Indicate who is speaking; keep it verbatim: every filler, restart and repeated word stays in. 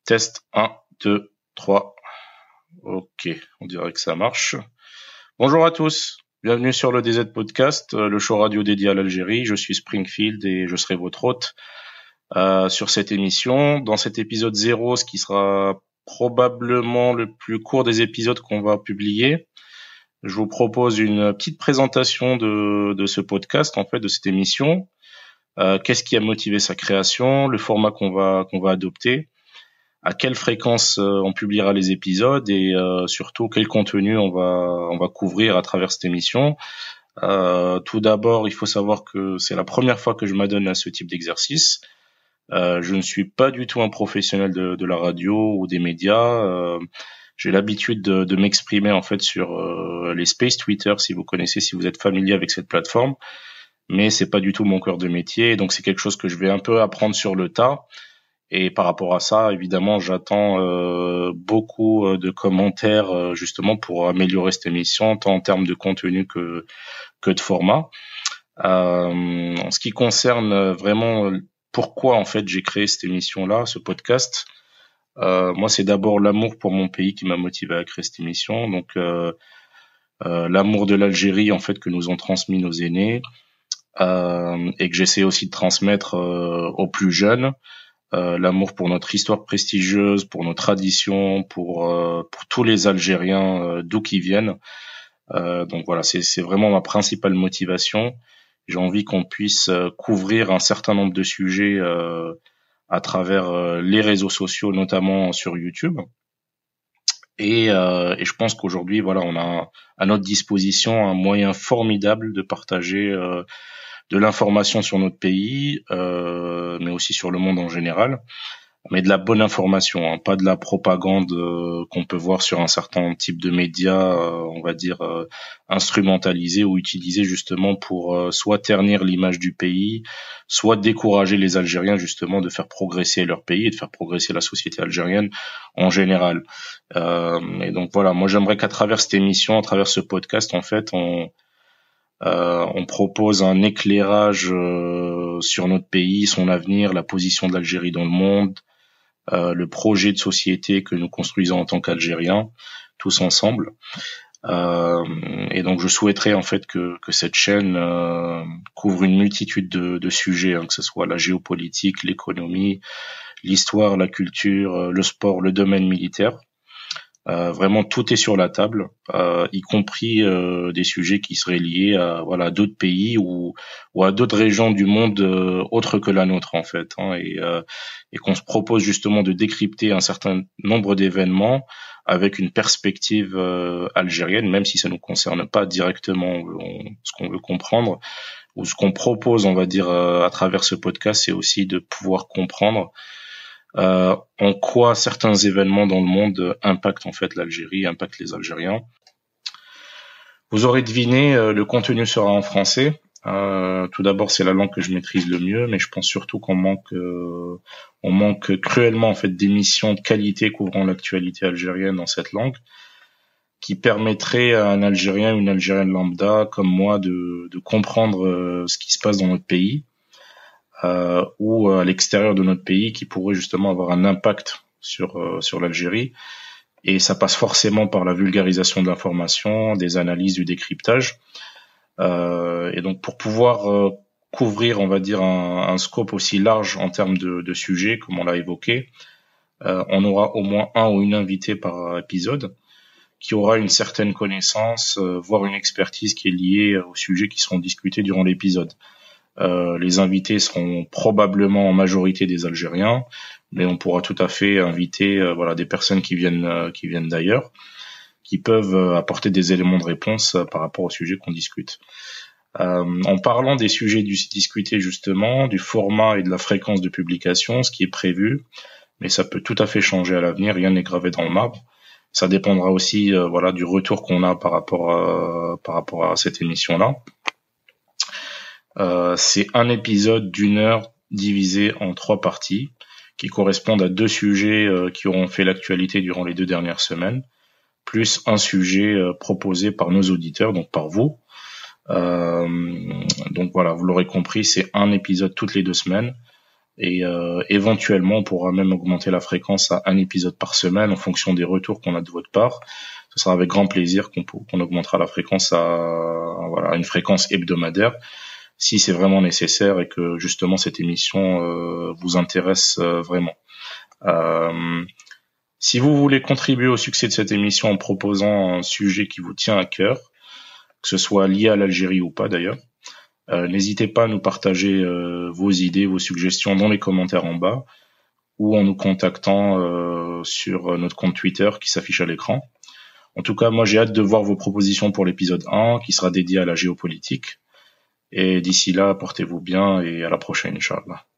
Speaker 1: Test un, deux, trois. Ok, on dirait que ça marche. Bonjour à tous, bienvenue sur le D Z Podcast, le show radio dédié à l'Algérie. Je suis Springfield et je serai votre hôte euh, sur cette émission. Dans cet épisode zéro, ce qui sera probablement le plus court des épisodes qu'on va publier, je vous propose une petite présentation de, de ce podcast, en fait, de cette émission. Euh, qu'est-ce qui a motivé sa création, le format qu'on va qu'on va adopter, à quelle fréquence euh, on publiera les épisodes et euh, surtout quel contenu on va on va couvrir à travers cette émission. Euh, tout d'abord, il faut savoir que c'est la première fois que je m'adonne à ce type d'exercice. Euh, je ne suis pas du tout un professionnel de, de la radio ou des médias. Euh, j'ai l'habitude de, de m'exprimer en fait sur euh, les spaces Twitter, si vous connaissez, si vous êtes familier avec cette plateforme. Mais c'est pas du tout mon cœur de métier, donc c'est quelque chose que je vais un peu apprendre sur le tas. Et par rapport à ça, évidemment, j'attends euh, beaucoup de commentaires euh, justement pour améliorer cette émission, tant en termes de contenu que que de format. Euh, en ce qui concerne vraiment pourquoi en fait j'ai créé cette émission-là, ce podcast, euh, moi c'est d'abord l'amour pour mon pays qui m'a motivé à créer cette émission. Donc euh, euh, l'amour de l'Algérie en fait que nous ont transmis nos aînés. Euh, et que j'essaie aussi de transmettre euh, aux plus jeunes, euh, l'amour pour notre histoire prestigieuse, pour nos traditions, pour euh, pour tous les Algériens euh, d'où qu'ils viennent. Euh, donc voilà, c'est c'est vraiment ma principale motivation. J'ai envie qu'on puisse euh, couvrir un certain nombre de sujets euh, à travers euh, les réseaux sociaux, notamment sur YouTube. Et, euh, et je pense qu'aujourd'hui, voilà, on a à notre disposition un moyen formidable de partager euh, de l'information sur notre pays, euh, mais aussi sur le monde en général, mais de la bonne information, hein, pas de la propagande euh, qu'on peut voir sur un certain type de médias, euh, on va dire euh, instrumentalisés ou utilisés justement pour euh, soit ternir l'image du pays, soit décourager les Algériens justement de faire progresser leur pays et de faire progresser la société algérienne en général. Euh, et donc voilà, moi j'aimerais qu'à travers cette émission, à travers ce podcast, en fait, on Euh, on propose un éclairage euh, sur notre pays, son avenir, la position de l'Algérie dans le monde, euh, le projet de société que nous construisons en tant qu'Algériens, tous ensemble. Euh, et donc, je souhaiterais en fait que, que cette chaîne euh, couvre une multitude de, de sujets, hein, que ce soit la géopolitique, l'économie, l'histoire, la culture, le sport, le domaine militaire. Euh, vraiment tout est sur la table, euh, y compris euh, des sujets qui seraient liés à voilà d'autres pays ou ou à d'autres régions du monde euh, autres que la nôtre en fait, hein, et euh, et qu'on se propose justement de décrypter un certain nombre d'événements avec une perspective euh, algérienne, même si ça nous concerne pas directement. On, ce qu'on veut comprendre ou ce qu'on propose, on va dire euh, à travers ce podcast, c'est aussi de pouvoir comprendre Euh, en quoi certains événements dans le monde impactent en fait l'Algérie, impactent les Algériens. Vous aurez deviné, euh, le contenu sera en français. Euh, tout d'abord, c'est la langue que je maîtrise le mieux, mais je pense surtout qu'on manque, euh, on manque cruellement en fait d'émissions de qualité couvrant l'actualité algérienne dans cette langue, qui permettrait à un Algérien, une Algérienne lambda comme moi de, de comprendre euh, ce qui se passe dans notre pays. Euh, ou à l'extérieur de notre pays qui pourrait justement avoir un impact sur euh, sur l'Algérie, et ça passe forcément par la vulgarisation de l'information, des analyses, du décryptage, euh, et donc pour pouvoir euh, couvrir, on va dire, un, un scope aussi large en termes de, de sujets, comme on l'a évoqué, euh, on aura au moins un ou une invitée par épisode qui aura une certaine connaissance, euh, voire une expertise qui est liée aux sujets qui seront discutés durant l'épisode. Euh, les invités seront probablement en majorité des Algériens, mais on pourra tout à fait inviter euh, voilà des personnes qui viennent euh, qui viennent d'ailleurs, qui peuvent euh, apporter des éléments de réponse euh, par rapport au sujet qu'on discute. Euh, en parlant des sujets du, discutés justement, du format et de la fréquence de publication, ce qui est prévu, mais ça peut tout à fait changer à l'avenir, rien n'est gravé dans le marbre. Ça dépendra aussi euh, voilà du retour qu'on a par rapport à, par rapport à cette émission-là. Euh, c'est un épisode d'une heure divisé en trois parties qui correspondent à deux sujets euh, qui auront fait l'actualité durant les deux dernières semaines, plus un sujet euh, proposé par nos auditeurs, donc par vous. Euh, donc voilà, vous l'aurez compris, c'est un épisode toutes les deux semaines. Et euh, éventuellement, on pourra même augmenter la fréquence à un épisode par semaine en fonction des retours qu'on a de votre part. Ce sera avec grand plaisir qu'on, qu'on augmentera la fréquence à, voilà, à une fréquence hebdomadaire, si c'est vraiment nécessaire et que justement cette émission euh, vous intéresse euh, vraiment. Euh, si vous voulez contribuer au succès de cette émission en proposant un sujet qui vous tient à cœur, que ce soit lié à l'Algérie ou pas d'ailleurs, Euh, n'hésitez pas à nous partager euh, vos idées, vos suggestions dans les commentaires en bas ou en nous contactant euh, sur notre compte Twitter qui s'affiche à l'écran. En tout cas, moi j'ai hâte de voir vos propositions pour l'épisode un qui sera dédié à la géopolitique. Et d'ici là, portez-vous bien et à la prochaine, Inch'Allah.